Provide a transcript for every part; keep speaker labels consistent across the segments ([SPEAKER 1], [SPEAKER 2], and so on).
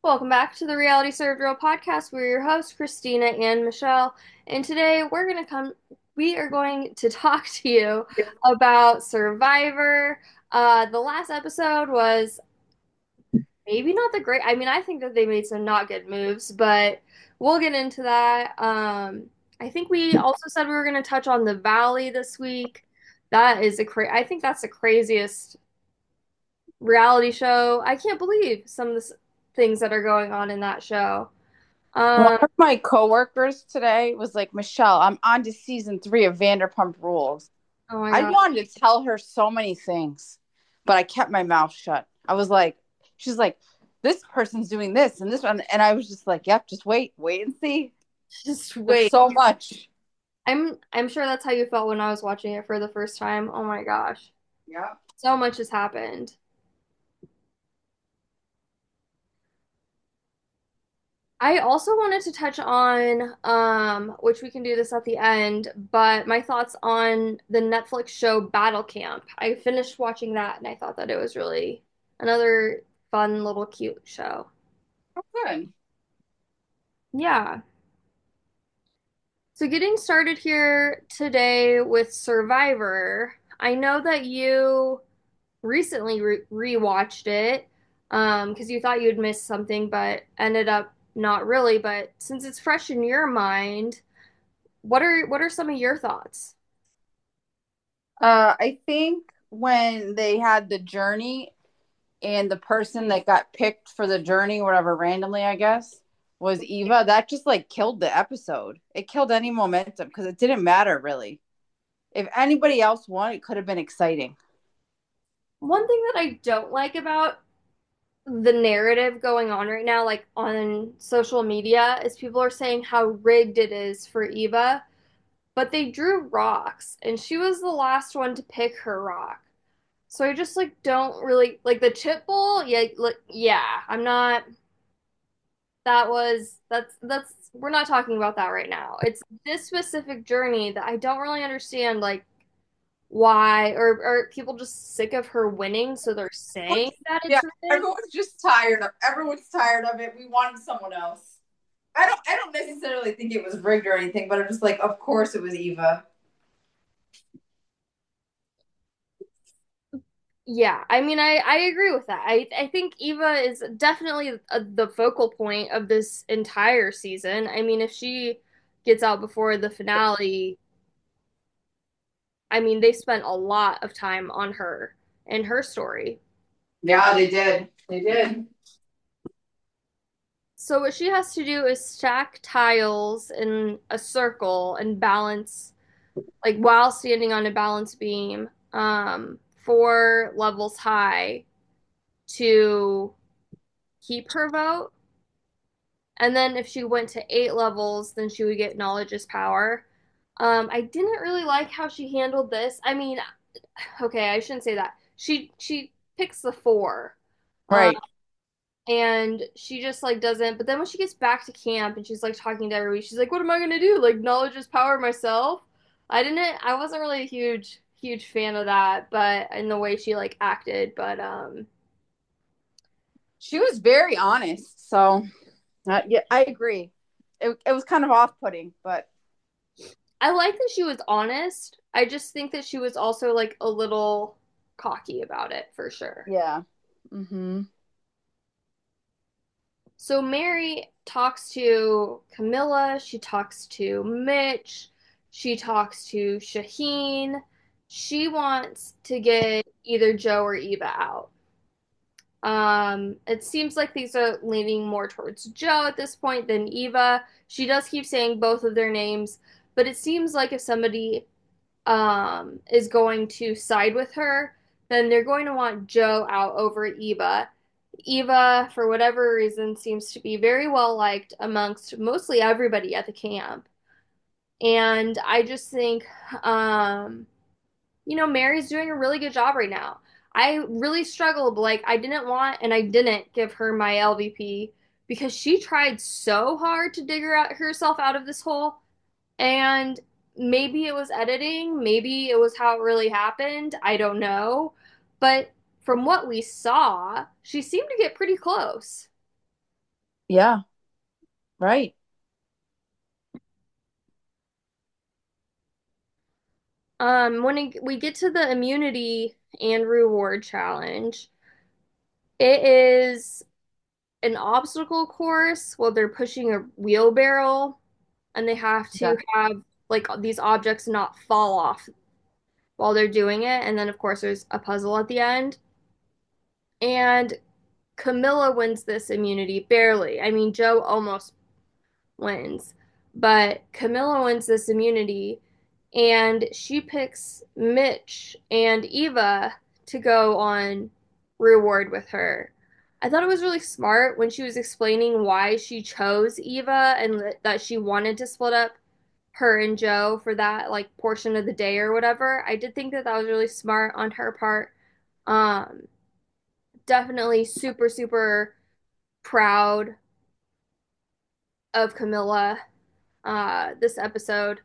[SPEAKER 1] Welcome back to the Reality Served Real podcast. We're your hosts, Christina and Michelle, and today we are going to talk to you about Survivor. The last episode was maybe not the great. I mean, I think that they made some not good moves, but we'll get into that. I think we also said we were going to touch on the Valley this week. I think that's the craziest reality show. I can't believe some of the things that are going on in that show.
[SPEAKER 2] One
[SPEAKER 1] Um,
[SPEAKER 2] of my coworkers today was like, Michelle, I'm on to season 3 of Vanderpump Rules.
[SPEAKER 1] oh my
[SPEAKER 2] I
[SPEAKER 1] God.
[SPEAKER 2] wanted to tell her so many things, but I kept my mouth shut. I was like, she's like, this person's doing this and this one. And I was just like, yep, just wait and see.
[SPEAKER 1] Just
[SPEAKER 2] There's
[SPEAKER 1] wait.
[SPEAKER 2] so much.
[SPEAKER 1] I'm sure that's how you felt when I was watching it for the first time. Oh my gosh.
[SPEAKER 2] Yeah.
[SPEAKER 1] So much has happened. I also wanted to touch on which we can do this at the end, but my thoughts on the Netflix show Battle Camp. I finished watching that and I thought that it was really another fun little cute show.
[SPEAKER 2] Oh, good.
[SPEAKER 1] Yeah. So, getting started here today with Survivor, I know that you recently rewatched it because you thought you'd missed something, but ended up not really. But since it's fresh in your mind, what are some of your thoughts?
[SPEAKER 2] I think when they had the journey and the person that got picked for the journey, whatever, randomly, I guess, was Eva, that just like killed the episode. It killed any momentum because it didn't matter really. If anybody else won, it could have been exciting.
[SPEAKER 1] One thing that I don't like about the narrative going on right now, like on social media, is people are saying how rigged it is for Eva, but they drew rocks, and she was the last one to pick her rock. So I just like don't really like the chip bowl. Yeah, like yeah, I'm not. That's we're not talking about that right now. It's this specific journey that I don't really understand. Like why, or are people just sick of her winning, so they're saying that
[SPEAKER 2] Yeah,
[SPEAKER 1] it's rigged?
[SPEAKER 2] everyone's tired of it. We wanted someone else. I don't necessarily think it was rigged or anything, but I'm just like, of course it was Eva.
[SPEAKER 1] Yeah, I mean, I agree with that. I think Eva is definitely the focal point of this entire season. I mean, if she gets out before the finale, I mean, they spent a lot of time on her and her story.
[SPEAKER 2] Yeah, they did. They did.
[SPEAKER 1] So what she has to do is stack tiles in a circle and balance, like while standing on a balance beam, 4 levels high to keep her vote. And then if she went to 8 levels, then she would get knowledge is power. I didn't really like how she handled this. I mean, okay, I shouldn't say that. She picks the four. Um,
[SPEAKER 2] Right.
[SPEAKER 1] and she just like doesn't. But then when she gets back to camp and she's like talking to everybody, she's like, "What am I gonna do? Like knowledge is power myself." I wasn't really a huge fan of that, but in the way she like acted. But
[SPEAKER 2] She was very honest. So, yeah, I agree. It was kind of off putting, but
[SPEAKER 1] I like that she was honest. I just think that she was also like a little cocky about it for sure.
[SPEAKER 2] yeah. Mm-hmm.
[SPEAKER 1] So Mary talks to Camilla, she talks to Mitch, she talks to Shaheen. She wants to get either Joe or Eva out. It seems like things are leaning more towards Joe at this point than Eva. She does keep saying both of their names, but it seems like if somebody is going to side with her, then they're going to want Joe out over Eva. Eva, for whatever reason, seems to be very well liked amongst mostly everybody at the camp. And I just think, Mary's doing a really good job right now. I really struggled. Like, I didn't want and I didn't give her my LVP because she tried so hard to dig herself out of this hole. And maybe it was editing, maybe it was how it really happened. I don't know. But from what we saw, she seemed to get pretty close.
[SPEAKER 2] Yeah, right.
[SPEAKER 1] We get to the immunity and reward challenge, it is an obstacle course. Well, they're pushing a wheelbarrow and they have
[SPEAKER 2] Yeah.
[SPEAKER 1] to have like these objects not fall off while they're doing it. And then, of course, there's a puzzle at the end. And Camilla wins this immunity barely. I mean, Joe almost wins, but Camilla wins this immunity and she picks Mitch and Eva to go on reward with her. I thought it was really smart when she was explaining why she chose Eva and that she wanted to split up her and Joe for that like portion of the day or whatever. I did think that that was really smart on her part. Um, Definitely super, super proud of Camilla this episode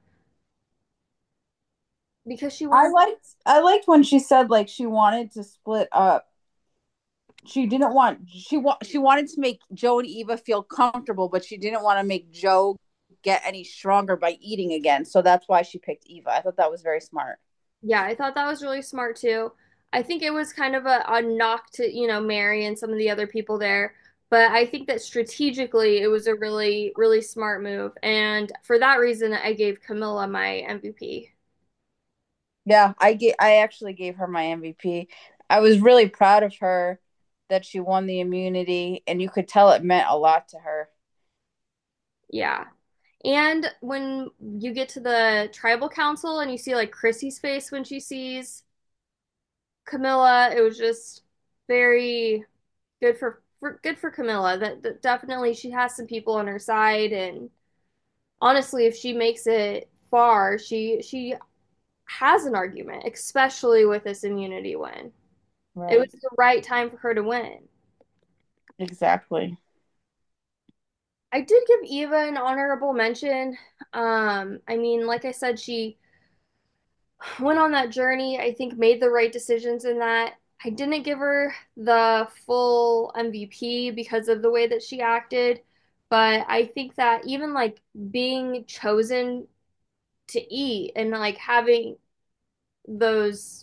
[SPEAKER 1] because she
[SPEAKER 2] I
[SPEAKER 1] wanted.
[SPEAKER 2] liked I liked when she said like she wanted to split up. She didn't want she wanted to make Joe and Eva feel comfortable, but she didn't want to make Joe get any stronger by eating again. So that's why she picked Eva. I thought that was very smart.
[SPEAKER 1] Yeah, I thought that was really smart too. I think it was kind of a knock to, Mary and some of the other people there. But I think that strategically it was a really, really smart move. And for that reason, I gave Camilla my MVP.
[SPEAKER 2] Yeah, I actually gave her my MVP. I was really proud of her that she won the immunity, and you could tell it meant a lot to her.
[SPEAKER 1] Yeah. And when you get to the tribal council and you see like Chrissy's face when she sees Camilla, it was just very good for Camilla. That definitely she has some people on her side, and honestly, if she makes it far, she has an argument, especially with this immunity win. It was
[SPEAKER 2] Right.
[SPEAKER 1] the right time for her to win.
[SPEAKER 2] Exactly.
[SPEAKER 1] I did give Eva an honorable mention. I mean, like I said, she went on that journey, I think made the right decisions in that. I didn't give her the full MVP because of the way that she acted, but I think that even like being chosen to eat and like having those,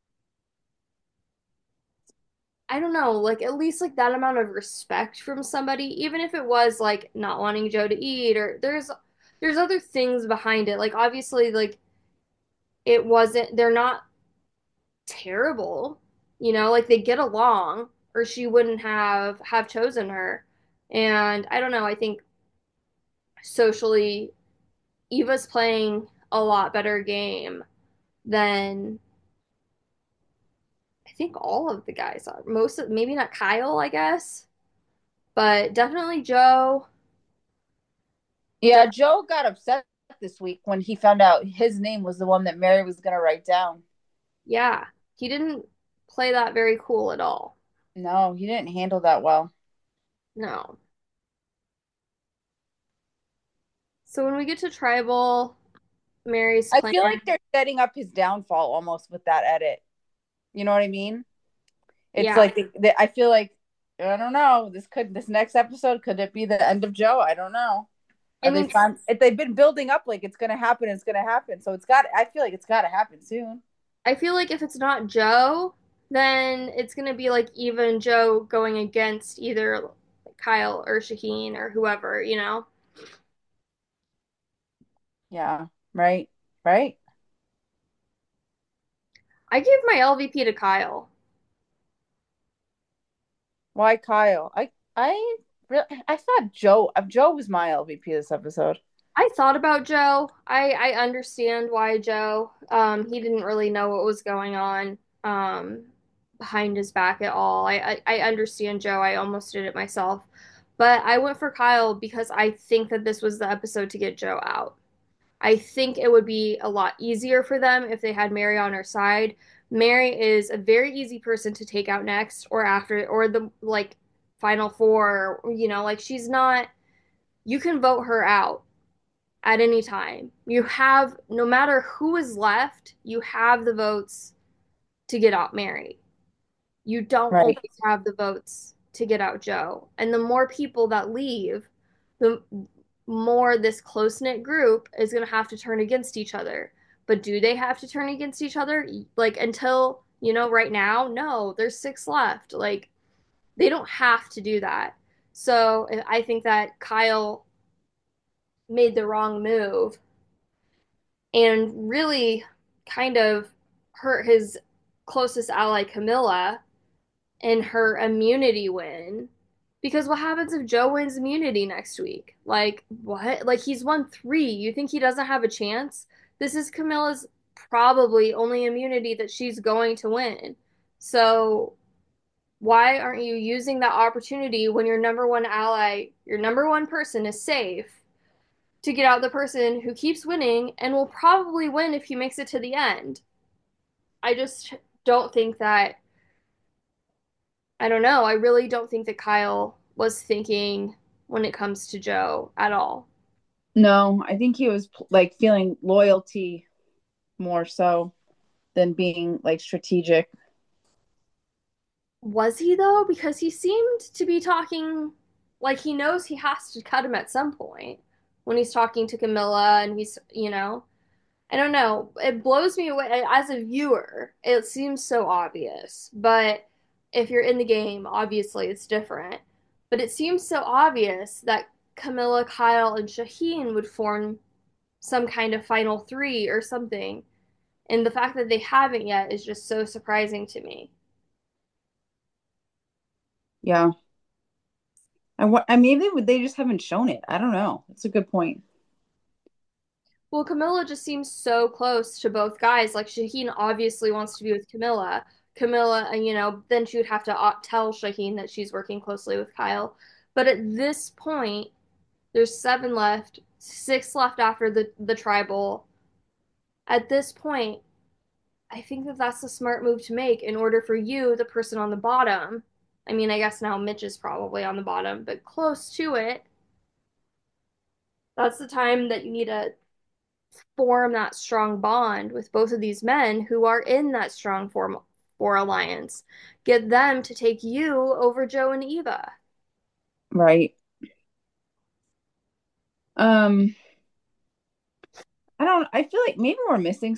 [SPEAKER 1] I don't know, like at least like that amount of respect from somebody, even if it was like not wanting Joe to eat or there's other things behind it. Like obviously like it wasn't they're not terrible, like they get along or she wouldn't have chosen her. And I don't know, I think socially Eva's playing a lot better game than I think all of the guys are. Most of maybe not Kyle, I guess, but definitely Joe.
[SPEAKER 2] Yeah,
[SPEAKER 1] De-
[SPEAKER 2] Joe got upset this week when he found out his name was the one that Mary was going to write down.
[SPEAKER 1] yeah, he didn't play that very cool at all.
[SPEAKER 2] No, he didn't handle that well.
[SPEAKER 1] No. So when we get to tribal, Mary's
[SPEAKER 2] I
[SPEAKER 1] playing.
[SPEAKER 2] feel like they're setting up his downfall almost with that edit. You know what I mean? It's
[SPEAKER 1] Yeah,
[SPEAKER 2] like I feel like I don't know. This next episode could it be the end of Joe? I don't know.
[SPEAKER 1] I
[SPEAKER 2] Are they
[SPEAKER 1] mean,
[SPEAKER 2] fine? If they've been building up like it's gonna happen, it's gonna happen. So it's got. I feel like it's got to happen soon.
[SPEAKER 1] I feel like if it's not Joe, then it's gonna be like even Joe going against either Kyle or Shaheen or whoever.
[SPEAKER 2] Yeah. Right. Right.
[SPEAKER 1] I gave my LVP to Kyle.
[SPEAKER 2] Why Kyle? I thought Joe was my LVP this episode.
[SPEAKER 1] I thought about Joe. I understand why Joe. He didn't really know what was going on behind his back at all. I understand Joe. I almost did it myself, but I went for Kyle because I think that this was the episode to get Joe out. I think it would be a lot easier for them if they had Mary on her side. Mary is a very easy person to take out next or after or the like final four, like she's not you can vote her out at any time. You have no matter who is left, you have the votes to get out Mary. You don't
[SPEAKER 2] Right.
[SPEAKER 1] always have the votes to get out Joe. And the more people that leave, the more this close-knit group is going to have to turn against each other. But do they have to turn against each other? Like until, right now? No, there's six left. Like they don't have to do that. So I think that Kyle made the wrong move and really kind of hurt his closest ally, Camilla, in her immunity win. Because what happens if Joe wins immunity next week? Like, what? Like, he's won three. You think he doesn't have a chance? This is Camilla's probably only immunity that she's going to win. So, why aren't you using that opportunity when your number one ally, your number one person is safe to get out the person who keeps winning and will probably win if he makes it to the end? I just don't think that, I don't know. I really don't think that Kyle was thinking when it comes to Joe at all.
[SPEAKER 2] No, I think he was like feeling loyalty more so than being like strategic.
[SPEAKER 1] Was he though? Because he seemed to be talking like he knows he has to cut him at some point when he's talking to Camilla and I don't know. It blows me away as a viewer. It seems so obvious, but if you're in the game, obviously it's different. But it seems so obvious that Camilla, Kyle, and Shaheen would form some kind of final three or something. And the fact that they haven't yet is just so surprising to me.
[SPEAKER 2] Yeah. Maybe they just haven't shown it. I don't know. That's a good point.
[SPEAKER 1] Well, Camilla just seems so close to both guys. Like Shaheen obviously wants to be with Camilla. Camilla, and then she would have to tell Shaheen that she's working closely with Kyle. But at this point, there's seven left, six left after the tribal. At this point, I think that that's a smart move to make in order for you, the person on the bottom. I mean, I guess now Mitch is probably on the bottom, but close to it. That's the time that you need to form that strong bond with both of these men who are in that strong form for alliance. Get them to take you over Joe and Eva.
[SPEAKER 2] Right. Um, I feel like maybe we're missing.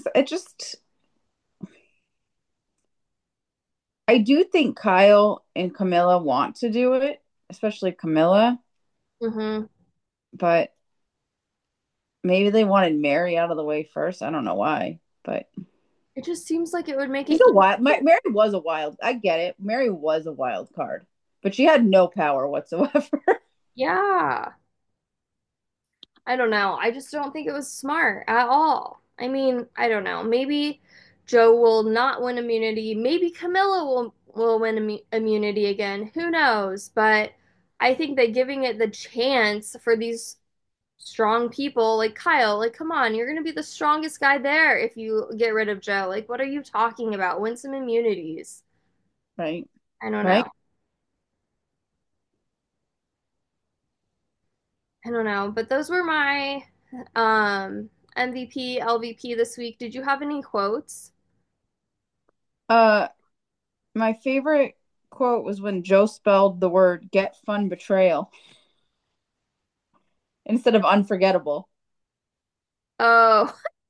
[SPEAKER 2] I do think Kyle and Camilla want to do it, especially Camilla,
[SPEAKER 1] Mm-hmm.
[SPEAKER 2] but maybe they wanted Mary out of the way first. I don't know why, but
[SPEAKER 1] It just seems like it would make
[SPEAKER 2] she's
[SPEAKER 1] it.
[SPEAKER 2] a wild. Mary was a wild. I get it. Mary was a wild card, but she had no power whatsoever.
[SPEAKER 1] Yeah. I don't know. I just don't think it was smart at all. I mean, I don't know. Maybe Joe will not win immunity. Maybe Camilla will win immunity again. Who knows? But I think that giving it the chance for these strong people like Kyle, like come on, you're gonna be the strongest guy there if you get rid of Joe. Like, what are you talking about? Win some immunities.
[SPEAKER 2] Right.
[SPEAKER 1] I don't know.
[SPEAKER 2] Right.
[SPEAKER 1] I don't know. But those were my MVP, LVP this week. Did you have any quotes?
[SPEAKER 2] Uh, my favorite quote was when Joe spelled the word "get fun betrayal" instead of unforgettable.
[SPEAKER 1] Oh,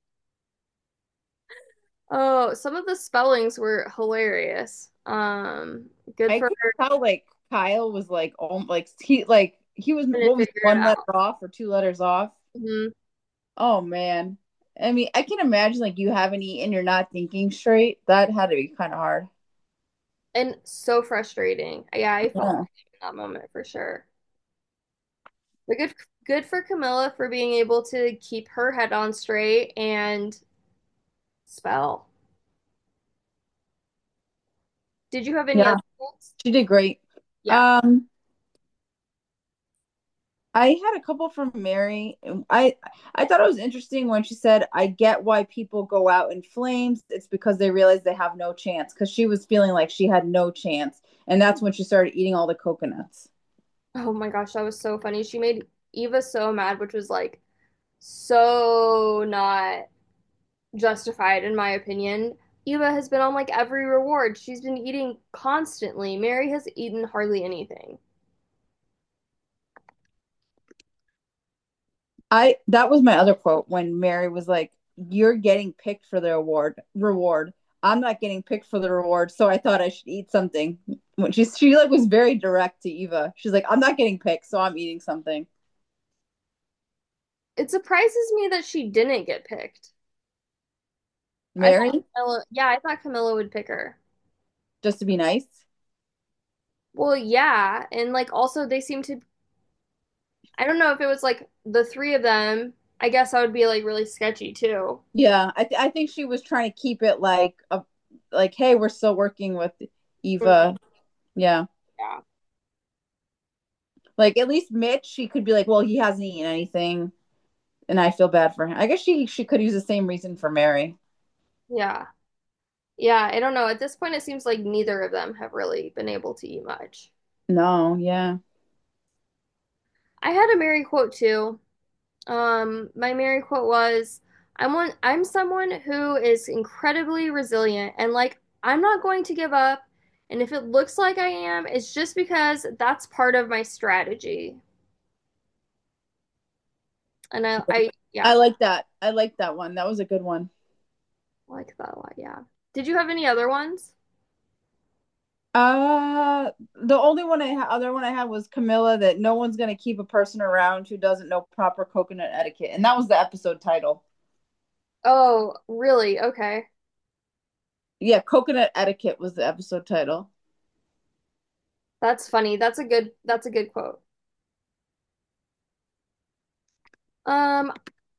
[SPEAKER 1] oh, some of the spellings were hilarious. Good
[SPEAKER 2] I
[SPEAKER 1] for
[SPEAKER 2] could
[SPEAKER 1] her
[SPEAKER 2] tell like Kyle was like, oh, he was,
[SPEAKER 1] to
[SPEAKER 2] what was it,
[SPEAKER 1] figure it
[SPEAKER 2] one letter
[SPEAKER 1] out.
[SPEAKER 2] off or two letters off.
[SPEAKER 1] Hmm.
[SPEAKER 2] Oh man. I mean, I can imagine like you haven't eaten, you're not thinking straight. That had to be kind of hard.
[SPEAKER 1] And so frustrating. Yeah, I felt
[SPEAKER 2] Yeah.
[SPEAKER 1] in that moment for sure. But good for Camilla for being able to keep her head on straight and spell. Did you have any
[SPEAKER 2] Yeah,
[SPEAKER 1] other quotes?
[SPEAKER 2] she did great.
[SPEAKER 1] Yeah.
[SPEAKER 2] Um, I had a couple from Mary. I thought it was interesting when she said, "I get why people go out in flames. It's because they realize they have no chance." Because she was feeling like she had no chance, and that's when she started eating all the coconuts.
[SPEAKER 1] Oh my gosh, that was so funny. She made Eva so mad, which was like so not justified in my opinion. Eva has been on like every reward. She's been eating constantly. Mary has eaten hardly anything.
[SPEAKER 2] I that was my other quote when Mary was like, "You're getting picked for the reward. I'm not getting picked for the reward, so I thought I should eat something." When she like was very direct to Eva. She's like, "I'm not getting picked, so I'm eating something."
[SPEAKER 1] It surprises me that she didn't get picked. I thought
[SPEAKER 2] Mary,
[SPEAKER 1] Yeah, I thought Camilla would pick her.
[SPEAKER 2] just to be nice.
[SPEAKER 1] Well, yeah, and like also they seem to, I don't know if it was like the three of them. I guess I would be like really sketchy too.
[SPEAKER 2] Yeah, I think she was trying to keep it like a like, hey, we're still working with
[SPEAKER 1] Mhm.
[SPEAKER 2] Eva. Yeah.
[SPEAKER 1] Yeah.
[SPEAKER 2] Like at least Mitch, she could be like, well, he hasn't eaten anything, and I feel bad for him. I guess she could use the same reason for Mary.
[SPEAKER 1] Yeah. Yeah, I don't know. At this point, it seems like neither of them have really been able to eat much.
[SPEAKER 2] No, yeah.
[SPEAKER 1] I had a Mary quote too. My Mary quote was, I'm someone who is incredibly resilient and like I'm not going to give up. And if it looks like I am, it's just because that's part of my strategy. And
[SPEAKER 2] I
[SPEAKER 1] yeah,
[SPEAKER 2] like that. I like that one. That was a good one.
[SPEAKER 1] I like that a lot. Yeah. Did you have any other ones?
[SPEAKER 2] The only other one I had was Camilla that no one's gonna keep a person around who doesn't know proper coconut etiquette, and that was the episode title.
[SPEAKER 1] Oh, really? Okay.
[SPEAKER 2] Yeah, coconut etiquette was the episode title.
[SPEAKER 1] That's funny. That's a good quote. Um,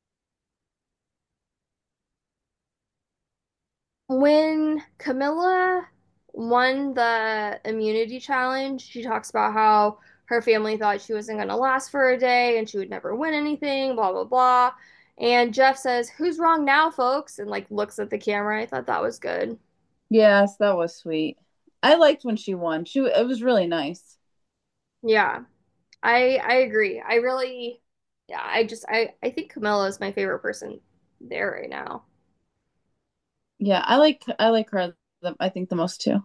[SPEAKER 1] When Camilla won the immunity challenge, she talks about how her family thought she wasn't going to last for a day and she would never win anything, blah, blah, blah. And Jeff says, "Who's wrong now, folks?" And like looks at the camera. I thought that was good.
[SPEAKER 2] Yes, that was sweet. I liked when she won. It was really nice.
[SPEAKER 1] Yeah, I agree. I really, yeah, I think Camilla is my favorite person there right now.
[SPEAKER 2] Yeah, I like her I think the most too.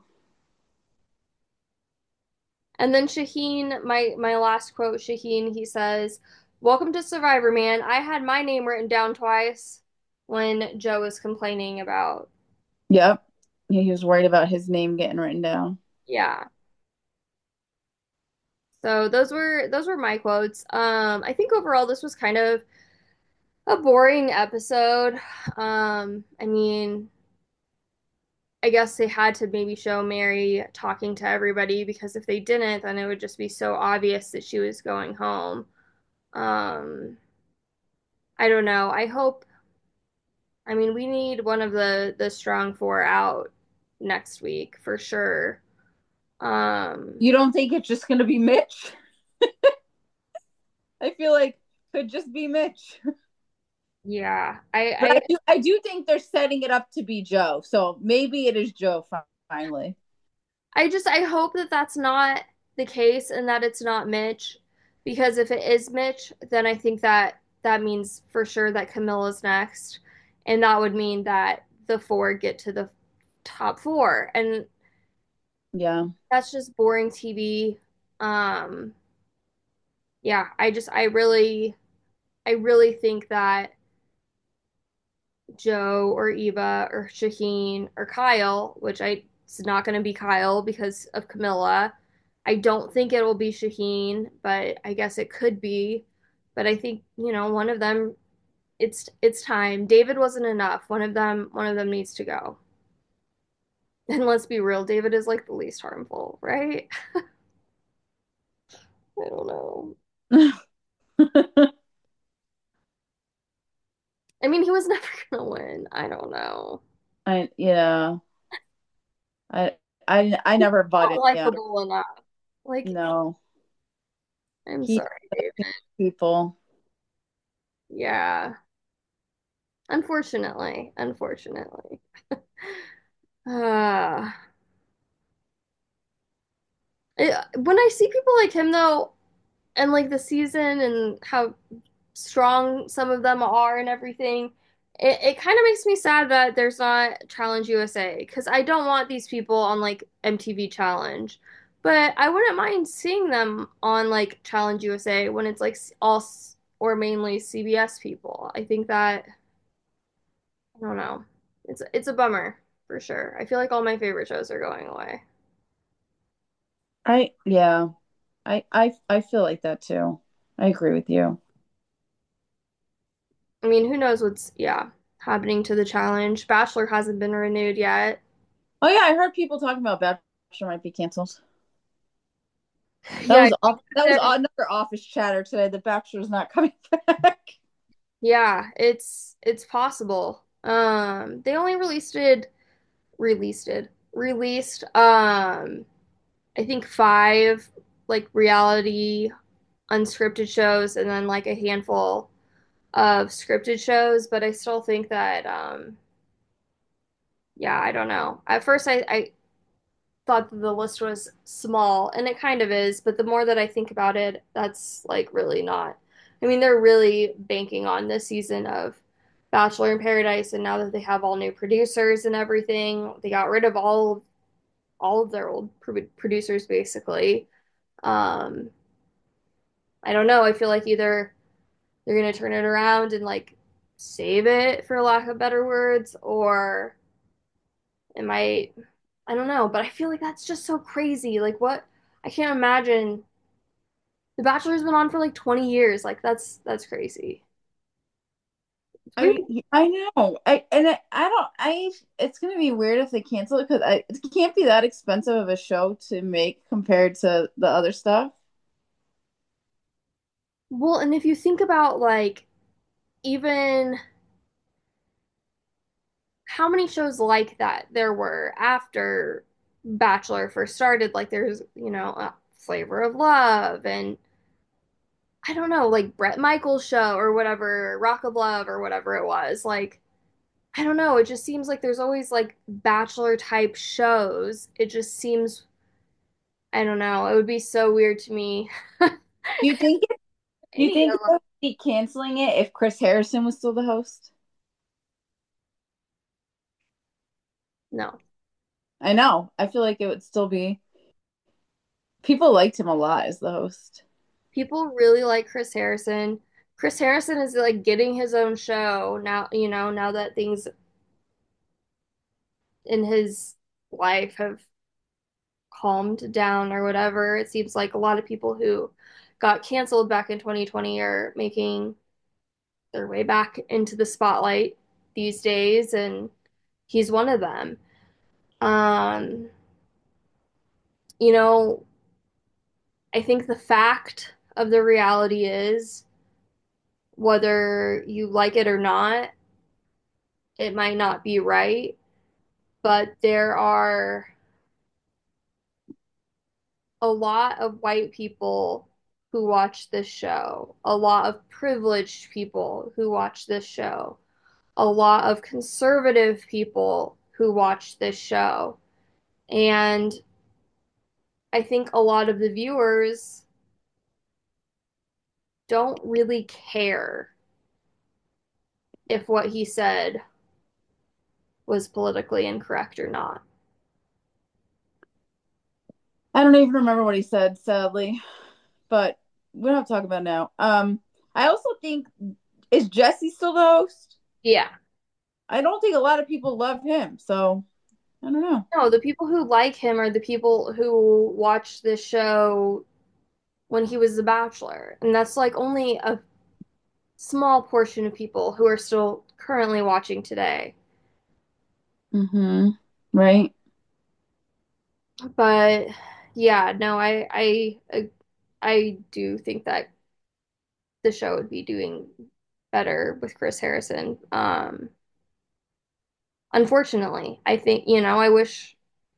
[SPEAKER 1] And then Shaheen, my last quote, Shaheen, he says, "Welcome to Survivor, man. I had my name written down twice when Joe was complaining about."
[SPEAKER 2] Yep. Yeah, he was worried about his name getting written down.
[SPEAKER 1] Yeah. So those were my quotes. I think overall this was kind of a boring episode. I mean, I guess they had to maybe show Mary talking to everybody because if they didn't, then it would just be so obvious that she was going home. Um, I don't know. I mean, we need one of the strong four out next week for sure. Um,
[SPEAKER 2] You don't think it's just gonna be Mitch? I feel like could just be Mitch.
[SPEAKER 1] yeah,
[SPEAKER 2] But I do think they're setting it up to be Joe. So maybe it is Joe finally.
[SPEAKER 1] I hope that that's not the case and that it's not Mitch, because if it is Mitch, then I think that that means for sure that Camilla's next, and that would mean that the four get to the top four, and
[SPEAKER 2] Yeah.
[SPEAKER 1] that's just boring TV. Um, yeah, I really think that Joe or Eva or Shaheen or Kyle, which it's not going to be Kyle because of Camilla. I don't think it will be Shaheen, but I guess it could be. But I think, one of them, it's time. David wasn't enough. One of them needs to go. And let's be real, David is like the least harmful, right? I don't know. I mean, he was never gonna win. I don't know.
[SPEAKER 2] I yeah. I I never bought
[SPEAKER 1] Not
[SPEAKER 2] it. Yeah.
[SPEAKER 1] likable enough. Like,
[SPEAKER 2] No.
[SPEAKER 1] I'm
[SPEAKER 2] He
[SPEAKER 1] sorry, David.
[SPEAKER 2] people.
[SPEAKER 1] Yeah. Unfortunately. Uh, when I see people like him though, and like the season and how strong some of them are and everything, it kind of makes me sad that there's not Challenge USA because I don't want these people on like MTV Challenge, but I wouldn't mind seeing them on like Challenge USA when it's like or mainly CBS people. I think that I don't know. It's a bummer for sure. I feel like all my favorite shows are going away.
[SPEAKER 2] I yeah, I feel like that too. I agree with you.
[SPEAKER 1] I mean, who knows what's happening to the challenge. Bachelor hasn't been renewed yet.
[SPEAKER 2] Oh yeah, I heard people talking about Bachelor might be canceled. That
[SPEAKER 1] Yeah,
[SPEAKER 2] was off. That was
[SPEAKER 1] they're
[SPEAKER 2] another office chatter today. The Bachelor's not coming back.
[SPEAKER 1] yeah, it's possible. They only released I think five like reality unscripted shows and then like a handful of scripted shows, but I still think that yeah, I don't know. At first I thought that the list was small, and it kind of is, but the more that I think about it, that's like really not. I mean, they're really banking on this season of Bachelor in Paradise, and now that they have all new producers and everything, they got rid of all of their old producers basically. Um, I don't know. I feel like either they're gonna turn it around and like save it for lack of better words, or it might, I don't know, but I feel like that's just so crazy. Like what I can't imagine. The Bachelor's been on for like 20 years. Like that's crazy. It's weird.
[SPEAKER 2] I know. I don't. It's gonna be weird if they cancel it because it can't be that expensive of a show to make compared to the other stuff.
[SPEAKER 1] Well, and if you think about like even how many shows like that there were after Bachelor first started, like there's, Flavor of Love and I don't know, like Bret Michaels show or whatever, Rock of Love or whatever it was. Like I don't know, it just seems like there's always like Bachelor type shows. It just seems, I don't know, it would be so weird to me.
[SPEAKER 2] Do you think? Do you
[SPEAKER 1] Any
[SPEAKER 2] think
[SPEAKER 1] of
[SPEAKER 2] they
[SPEAKER 1] them.
[SPEAKER 2] would be canceling it if Chris Harrison was still the host?
[SPEAKER 1] No.
[SPEAKER 2] I know. I feel like it would still be. People liked him a lot as the host.
[SPEAKER 1] People really like Chris Harrison. Chris Harrison is like getting his own show now, now that things in his life have calmed down or whatever. It seems like a lot of people who got canceled back in 2020 are making their way back into the spotlight these days, and he's one of them. Um, you know, I think the fact of the reality is whether you like it or not, it might not be right, but there are a lot of white people who watch this show, a lot of privileged people who watch this show, a lot of conservative people who watch this show. And I think a lot of the viewers don't really care if what he said was politically incorrect or not.
[SPEAKER 2] I don't even remember what he said, sadly, but we don't have to talk about it now. I also think is Jesse still the host?
[SPEAKER 1] Yeah.
[SPEAKER 2] I don't think a lot of people love him, so I don't know.
[SPEAKER 1] No, the people who like him are the people who watched this show when he was The Bachelor. And that's like only a small portion of people who are still currently watching today.
[SPEAKER 2] Mm-hmm. Right.
[SPEAKER 1] But yeah, no, I do think that the show would be doing better with Chris Harrison. Unfortunately, I think, I wish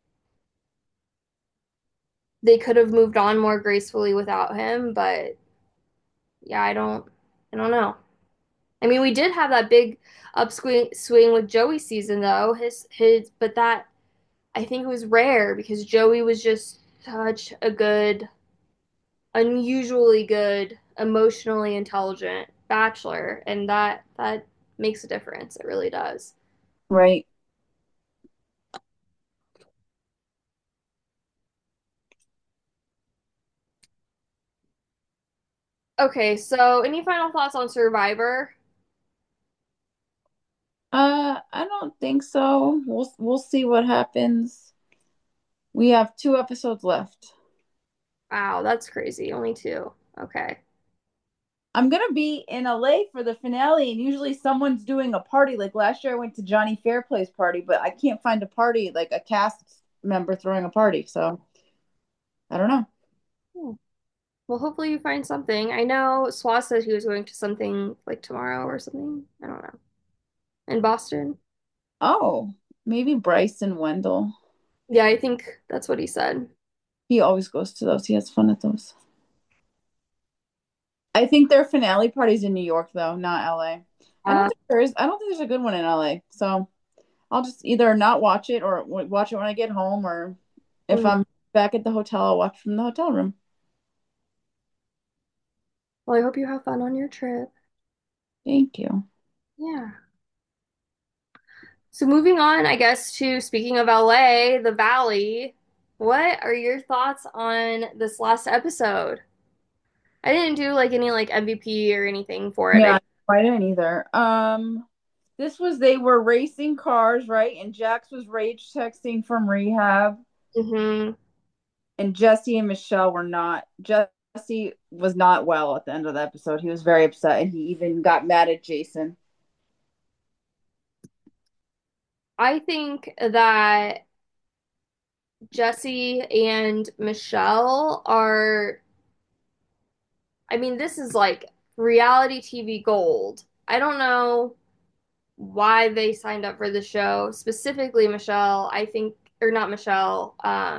[SPEAKER 1] they could have moved on more gracefully without him, but yeah, I don't know. I mean, we did have that big upswing swing with Joey season though. But that I think it was rare because Joey was just such a good, unusually good, emotionally intelligent bachelor, and that makes a difference. It really does.
[SPEAKER 2] Right.
[SPEAKER 1] Okay, so any final thoughts on Survivor?
[SPEAKER 2] I don't think so. We'll see what happens. We have 2 episodes left.
[SPEAKER 1] Wow, that's crazy. Only two. Okay.
[SPEAKER 2] I'm gonna be in LA for the finale, and usually someone's doing a party. Like last year, I went to Johnny Fairplay's party, but I can't find a party, like a cast member throwing a party. So I don't know.
[SPEAKER 1] Hmm. Well, hopefully you find something. I know Swaz said he was going to something like tomorrow or something. I don't know. In Boston.
[SPEAKER 2] Oh, maybe Bryson Wendell.
[SPEAKER 1] Yeah, I think that's what he said.
[SPEAKER 2] He always goes to those. He has fun at those. I think their finale party's in New York, though, not LA. I don't
[SPEAKER 1] Uh,
[SPEAKER 2] think there is. I don't think there's a good one in LA. So I'll just either not watch it or watch it when I get home, or if
[SPEAKER 1] mm,
[SPEAKER 2] I'm back at the hotel, I'll watch from the hotel room.
[SPEAKER 1] well, I hope you have fun on your trip.
[SPEAKER 2] Thank you.
[SPEAKER 1] Yeah. So moving on, I guess, to speaking of LA, the Valley. What are your thoughts on this last episode? I didn't do like any like MVP or anything for it.
[SPEAKER 2] Yeah, I didn't either. This was they were racing cars, right? And Jax was rage texting from rehab,
[SPEAKER 1] Hmm.
[SPEAKER 2] and Jesse and Michelle were not. Jesse was not well at the end of the episode. He was very upset, and he even got mad at Jason.
[SPEAKER 1] I think that Jesse and Michelle are, I mean, this is like reality TV gold. I don't know why they signed up for the show, specifically Michelle. I think, or not Michelle.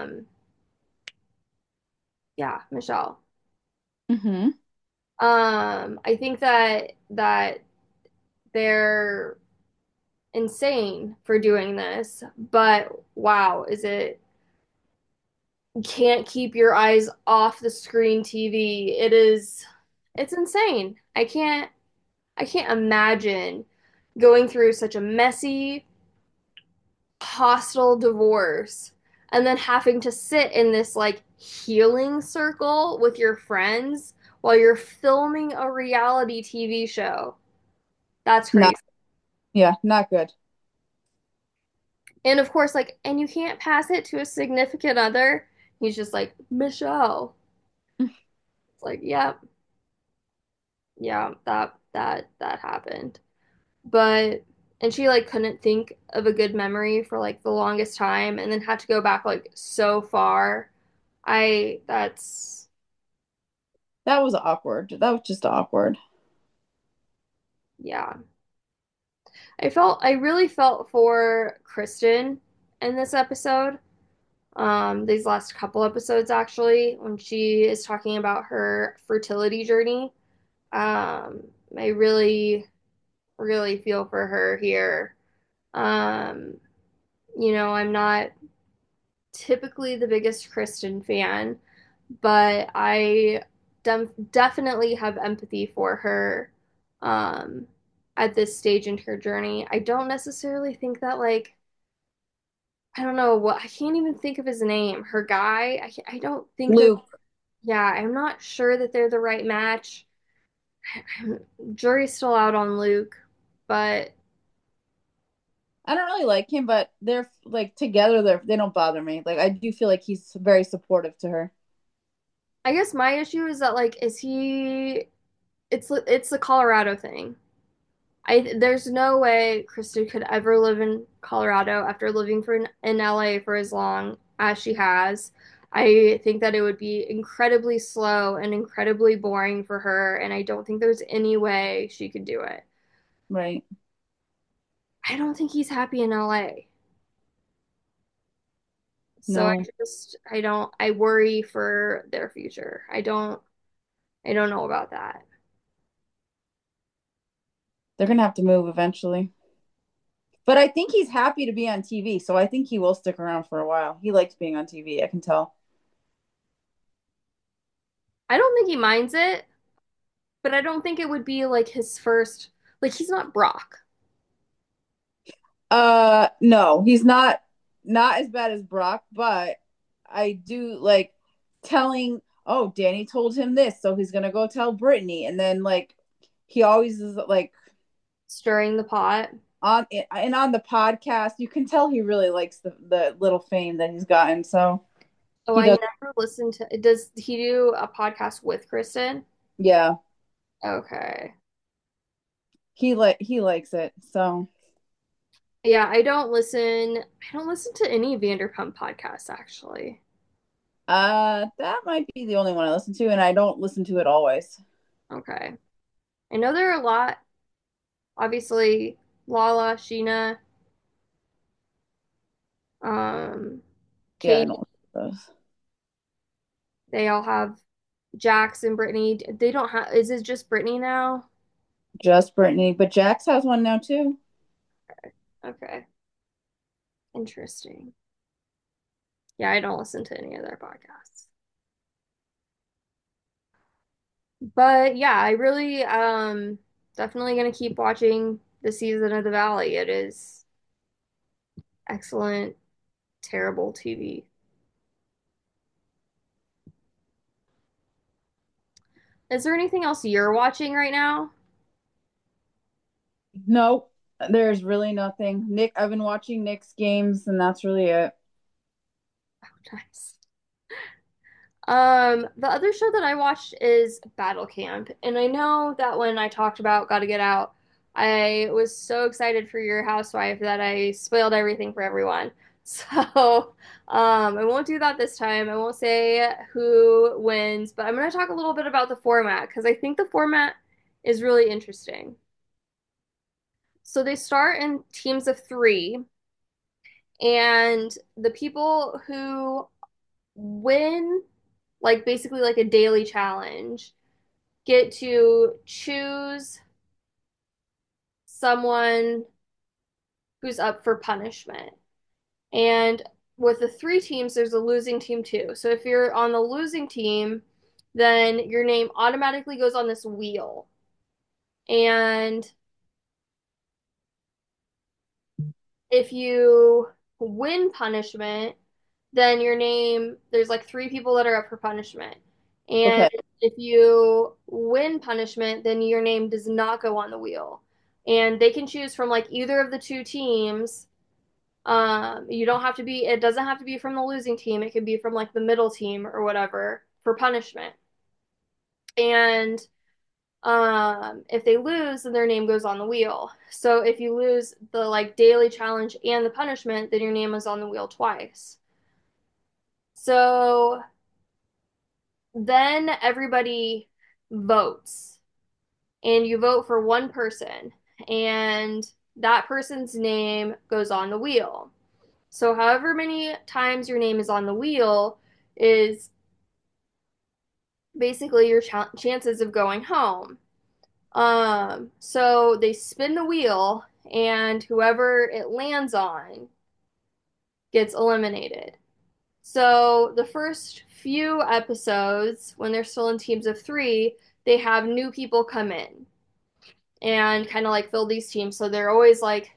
[SPEAKER 1] Yeah, Michelle.
[SPEAKER 2] Mm-hmm.
[SPEAKER 1] I think that they're insane for doing this, but wow, is it you can't keep your eyes off the screen TV. It's insane. I can't imagine going through such a messy, hostile divorce and then having to sit in this like healing circle with your friends while you're filming a reality TV show. That's
[SPEAKER 2] Not
[SPEAKER 1] crazy.
[SPEAKER 2] yeah, not good.
[SPEAKER 1] And of course, like, and you can't pass it to a significant other. He's just like, Michelle. It's like, yep, yeah, that happened. But and she like couldn't think of a good memory for like the longest time and then had to go back like so far. I that's
[SPEAKER 2] That was awkward. That was just awkward.
[SPEAKER 1] yeah. I really felt for Kristen in this episode. These last couple episodes actually, when she is talking about her fertility journey. Um, I really, really feel for her here. Um, I'm not typically the biggest Kristen fan, but I definitely have empathy for her um, at this stage in her journey. I don't necessarily think that, like, I don't know what, I can't even think of his name. Her guy, I don't think that,
[SPEAKER 2] Luke,
[SPEAKER 1] yeah, I'm not sure that they're the right match. Jury's still out on Luke, but
[SPEAKER 2] I don't really like him, but they're like together. They don't bother me. Like I do feel like he's very supportive to her.
[SPEAKER 1] I guess my issue is that, like, is he, it's the Colorado thing. There's no way Kristen could ever live in Colorado after living in LA for as long as she has. I think that it would be incredibly slow and incredibly boring for her, and I don't think there's any way she could do it.
[SPEAKER 2] Right?
[SPEAKER 1] I don't think he's happy in LA. So
[SPEAKER 2] No,
[SPEAKER 1] I worry for their future. I don't know about that.
[SPEAKER 2] they're gonna have to move eventually. But I think he's happy to be on TV, so I think he will stick around for a while. He likes being on TV. I can tell.
[SPEAKER 1] I don't think he minds it, but I don't think it would be like his first, like he's not Brock.
[SPEAKER 2] No, he's not as bad as Brock, but I do like telling, oh, Danny told him this, so he's gonna go tell Brittany, and then like he always is like
[SPEAKER 1] Stirring the pot.
[SPEAKER 2] on and on the podcast, you can tell he really likes the little fame that he's gotten. So
[SPEAKER 1] Oh,
[SPEAKER 2] he
[SPEAKER 1] I
[SPEAKER 2] does,
[SPEAKER 1] never listened to. Does he do a podcast with Kristen?
[SPEAKER 2] yeah,
[SPEAKER 1] Okay.
[SPEAKER 2] he likes it. So
[SPEAKER 1] Yeah, I don't listen to any Vanderpump podcasts actually.
[SPEAKER 2] that might be the only one I listen to, and I don't listen to it always.
[SPEAKER 1] Okay. I know there are a lot, obviously Lala, Sheena,
[SPEAKER 2] Yeah, I
[SPEAKER 1] Katie,
[SPEAKER 2] don't listen to those.
[SPEAKER 1] they all have Jax and Brittany. They don't have, is it just Brittany now?
[SPEAKER 2] Just Brittany, but Jax has one now too.
[SPEAKER 1] Okay. Interesting. Yeah, I don't listen to any of their podcasts. But yeah, I really definitely gonna keep watching the season of The Valley. It is excellent, terrible TV. Is there anything else you're watching right now?
[SPEAKER 2] Nope, there's really nothing. Nick, I've been watching Nick's games, and that's really it.
[SPEAKER 1] Nice. The other show that I watched is Battle Camp, and I know that when I talked about Gotta Get Out, I was so excited for your housewife that I spoiled everything for everyone. So, I won't do that this time. I won't say who wins, but I'm going to talk a little bit about the format because I think the format is really interesting. So they start in teams of three, and the people who win, like basically like a daily challenge, get to choose someone who's up for punishment. And with the three teams, there's a losing team too. So if you're on the losing team, then your name automatically goes on this wheel. And if you win punishment, then your name, there's like three people that are up for punishment. And
[SPEAKER 2] Okay,
[SPEAKER 1] if you win punishment, then your name does not go on the wheel. And they can choose from like either of the two teams. You don't have to be, it doesn't have to be from the losing team. It can be from like the middle team or whatever for punishment. And if they lose, then their name goes on the wheel. So if you lose the like daily challenge and the punishment, then your name is on the wheel twice. So then everybody votes, and you vote for one person, and that person's name goes on the wheel. So however many times your name is on the wheel is basically your chances of going home. So they spin the wheel, and whoever it lands on gets eliminated. So the first few episodes, when they're still in teams of three, they have new people come in and kind of like fill these teams. So they're always like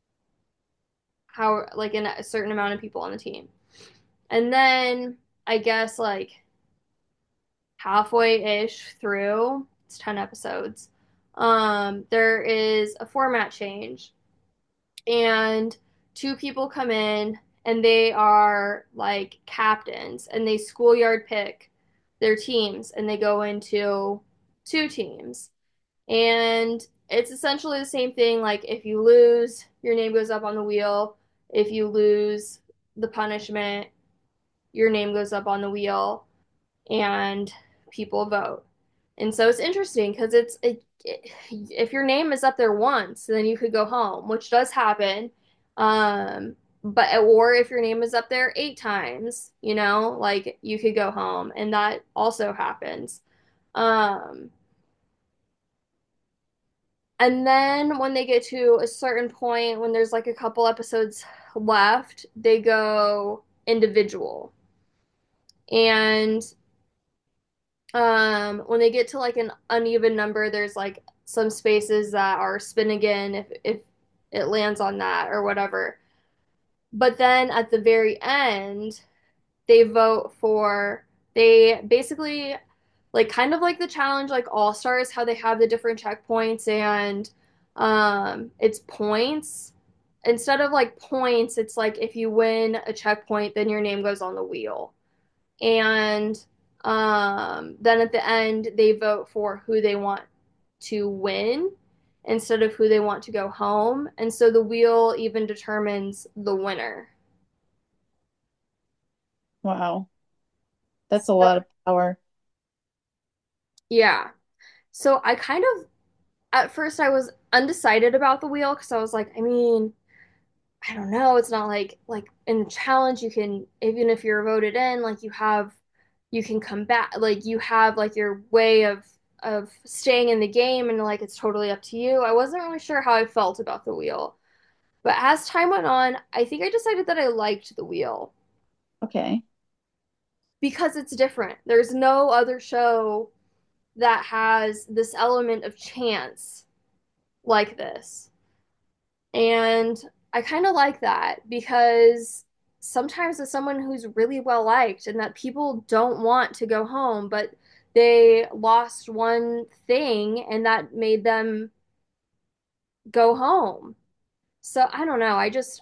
[SPEAKER 1] how like in a certain amount of people on the team. And then I guess like halfway-ish through, it's 10 episodes. There is a format change, and two people come in, and they are like captains, and they schoolyard pick their teams, and they go into two teams. And it's essentially the same thing. Like if you lose, your name goes up on the wheel. If you lose the punishment, your name goes up on the wheel, and people vote. And so it's interesting because if your name is up there once, then you could go home, which does happen. But or if your name is up there eight times, like you could go home, and that also happens. Um, and then when they get to a certain point, when there's like a couple episodes left, they go individual. And when they get to like an uneven number, there's like some spaces that are spin again if it lands on that or whatever. But then at the very end, they vote for they basically like kind of like the challenge like All Stars, how they have the different checkpoints and it's points. Instead of like points, it's like if you win a checkpoint, then your name goes on the wheel. And then at the end, they vote for who they want to win instead of who they want to go home. And so the wheel even determines the winner.
[SPEAKER 2] Wow. That's a lot of power.
[SPEAKER 1] Yeah. So I kind of, at first, I was undecided about the wheel because I was like, I mean, I don't know. It's not like in the challenge you can even if you're voted in, like you can come back. Like you have like your way of staying in the game and like it's totally up to you. I wasn't really sure how I felt about the wheel. But as time went on, I think I decided that I liked the wheel
[SPEAKER 2] Okay.
[SPEAKER 1] because it's different. There's no other show that has this element of chance like this. And I kind of like that because sometimes as someone who's really well liked and that people don't want to go home, but they lost one thing and that made them go home. So I don't know.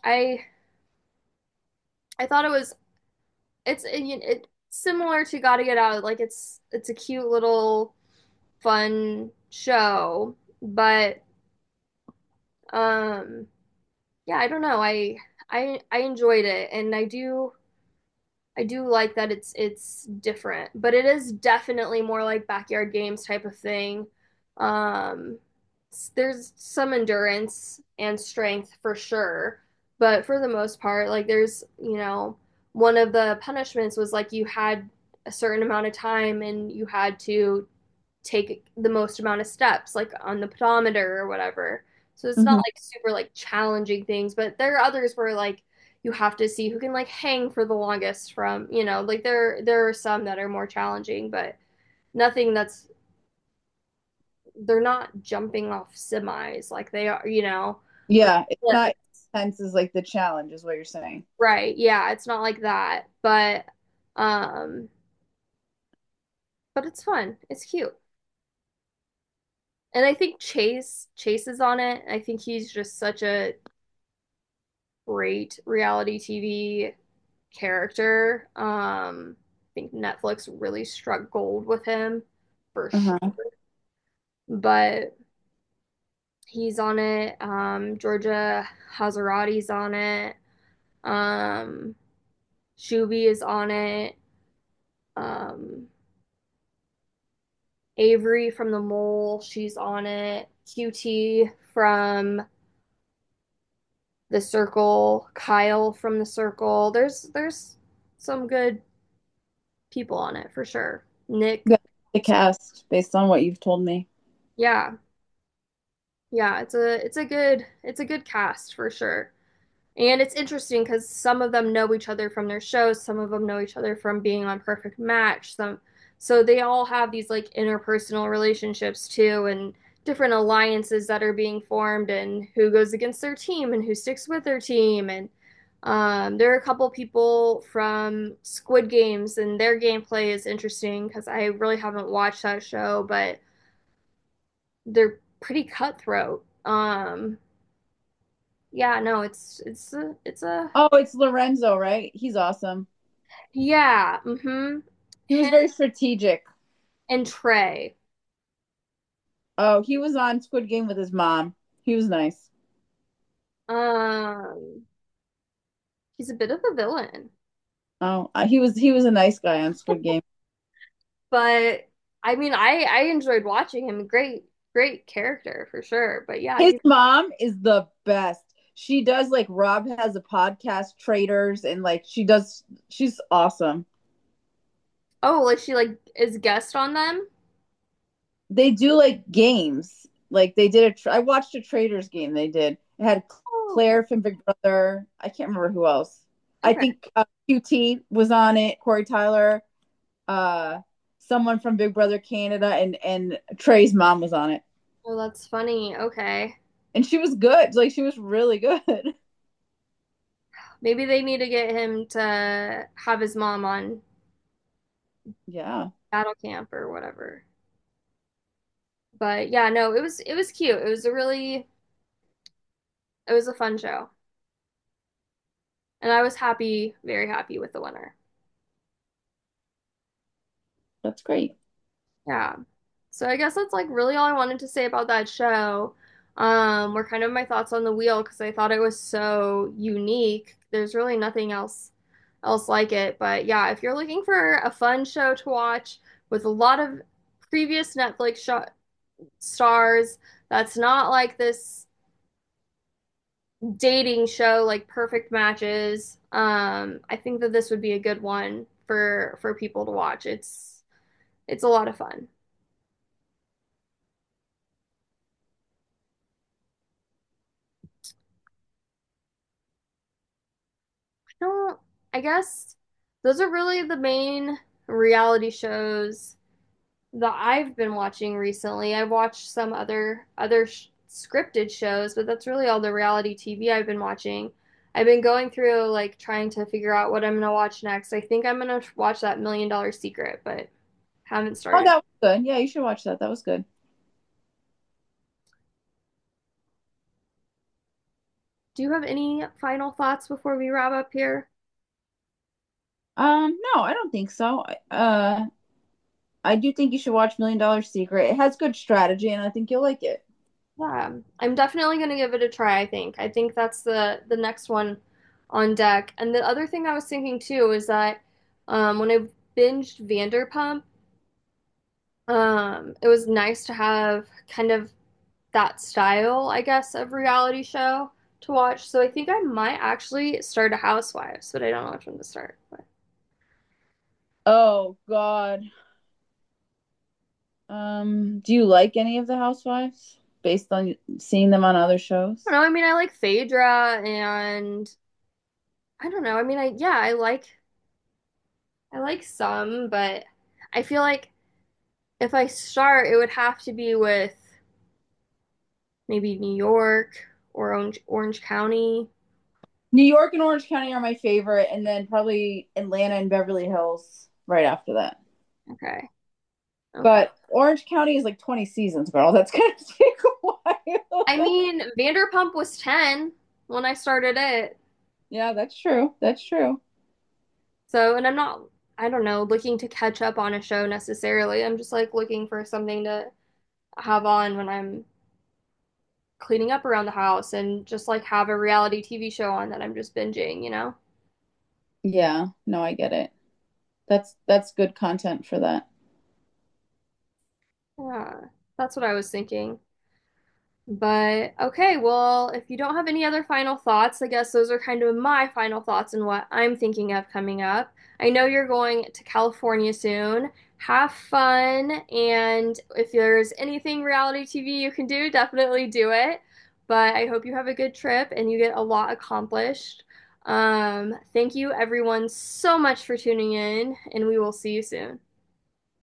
[SPEAKER 1] I thought it's similar to Gotta Get Out. Like it's a cute little fun show, but um yeah, I don't know. I enjoyed it and I do like that it's different, but it is definitely more like backyard games type of thing. Um, there's some endurance and strength for sure, but for the most part, like there's, one of the punishments was like you had a certain amount of time and you had to take the most amount of steps, like on the pedometer or whatever. So it's not
[SPEAKER 2] Hmm.
[SPEAKER 1] like super like challenging things, but there are others where like you have to see who can like hang for the longest from, like there are some that are more challenging, but nothing that's they're not jumping off semis like they are, or
[SPEAKER 2] Yeah, it's not
[SPEAKER 1] flips.
[SPEAKER 2] as intense as like the challenge, is what you're saying.
[SPEAKER 1] Right. Yeah, it's not like that, um but it's fun. It's cute. And I think Chase is on it. I think he's just such a great reality TV character. I think Netflix really struck gold with him for sure.
[SPEAKER 2] Uh-huh.
[SPEAKER 1] But he's on it. Georgia Hazarati's on it. Um, Shuby is on it. Um, Avery from The Mole, she's on it. QT from The Circle, Kyle from The Circle. There's some good people on it for sure. Nick,
[SPEAKER 2] Yeah, the cast, based on what you've told me.
[SPEAKER 1] yeah, yeah, it's a good cast for sure. And it's interesting because some of them know each other from their shows, some of them know each other from being on Perfect Match. So they all have these like interpersonal relationships too, and different alliances that are being formed, and who goes against their team and who sticks with their team. And there are a couple people from Squid Games, and their gameplay is interesting because I really haven't watched that show, but they're pretty cutthroat. Yeah, no, it's a
[SPEAKER 2] Oh, it's Lorenzo, right? He's awesome.
[SPEAKER 1] yeah, mm-hmm.
[SPEAKER 2] He was
[SPEAKER 1] Him
[SPEAKER 2] very strategic.
[SPEAKER 1] and Trey.
[SPEAKER 2] Oh, he was on Squid Game with his mom. He was nice.
[SPEAKER 1] Um, he's a bit of a villain,
[SPEAKER 2] Oh, he was a nice guy on Squid Game.
[SPEAKER 1] but I mean, I enjoyed watching him. Great character for sure. But yeah,
[SPEAKER 2] His
[SPEAKER 1] he
[SPEAKER 2] mom is the best. She does like Rob has a podcast, Traders, and like she's awesome.
[SPEAKER 1] oh, like she like is guest on them.
[SPEAKER 2] They do like games. Like they did I watched a Traders game they did. It had
[SPEAKER 1] Oh,
[SPEAKER 2] Claire from Big Brother. I can't remember who else. I
[SPEAKER 1] okay.
[SPEAKER 2] think QT was on it, Corey Tyler, uh someone from Big Brother Canada, and Trey's mom was on it.
[SPEAKER 1] Well, that's funny. Okay.
[SPEAKER 2] And she was good. Like she was really good.
[SPEAKER 1] Maybe they need to get him to have his mom on
[SPEAKER 2] Yeah,
[SPEAKER 1] Battle Camp or whatever. But yeah, no, it was cute. It was a fun show. And I was happy, very happy with the winner.
[SPEAKER 2] that's great.
[SPEAKER 1] Yeah. So I guess that's like really all I wanted to say about that show. Were kind of my thoughts on the wheel because I thought it was so unique. There's really nothing else like it. But yeah, if you're looking for a fun show to watch with a lot of previous Netflix stars, that's not like this dating show like Perfect Matches. I think that this would be a good one for people to watch. It's a lot of fun. Don't, I guess those are really the main reality shows that I've been watching recently. I've watched some other scripted shows, but that's really all the reality TV I've been watching. I've been going through like trying to figure out what I'm gonna watch next. I think I'm gonna watch that $1 Million Secret, but haven't
[SPEAKER 2] Oh,
[SPEAKER 1] started.
[SPEAKER 2] that was good. Yeah, you should watch that. That was good.
[SPEAKER 1] Do you have any final thoughts before we wrap up here?
[SPEAKER 2] No, I don't think so. I do think you should watch Million Dollar Secret. It has good strategy, and I think you'll like it.
[SPEAKER 1] Yeah, I'm definitely gonna give it a try, I think. I think that's the next one on deck. And the other thing I was thinking too is that when I binged Vanderpump, it was nice to have kind of that style, I guess, of reality show to watch. So I think I might actually start a Housewives, but I don't know which one to start. But
[SPEAKER 2] Oh God. Do you like any of the Housewives based on seeing them on other
[SPEAKER 1] I
[SPEAKER 2] shows?
[SPEAKER 1] don't know. I mean, I like Phaedra, and I don't know. I mean, I like some, but I feel like if I start, it would have to be with maybe New York or Orange County.
[SPEAKER 2] New York and Orange County are my favorite, and then probably Atlanta and Beverly Hills right after that.
[SPEAKER 1] Okay. Okay.
[SPEAKER 2] But Orange County is like 20 seasons, girl. That's gonna take a while.
[SPEAKER 1] I mean, Vanderpump was 10 when I started it.
[SPEAKER 2] Yeah, that's true. That's true.
[SPEAKER 1] So, and I'm not, I don't know, looking to catch up on a show necessarily. I'm just like looking for something to have on when I'm cleaning up around the house and just like have a reality TV show on that I'm just binging, you know?
[SPEAKER 2] Yeah, no, I get it. That's good content for that.
[SPEAKER 1] Yeah, that's what I was thinking. But okay, well, if you don't have any other final thoughts, I guess those are kind of my final thoughts and what I'm thinking of coming up. I know you're going to California soon. Have fun, and if there's anything reality TV you can do, definitely do it. But I hope you have a good trip and you get a lot accomplished. Thank you everyone so much for tuning in, and we will see you soon.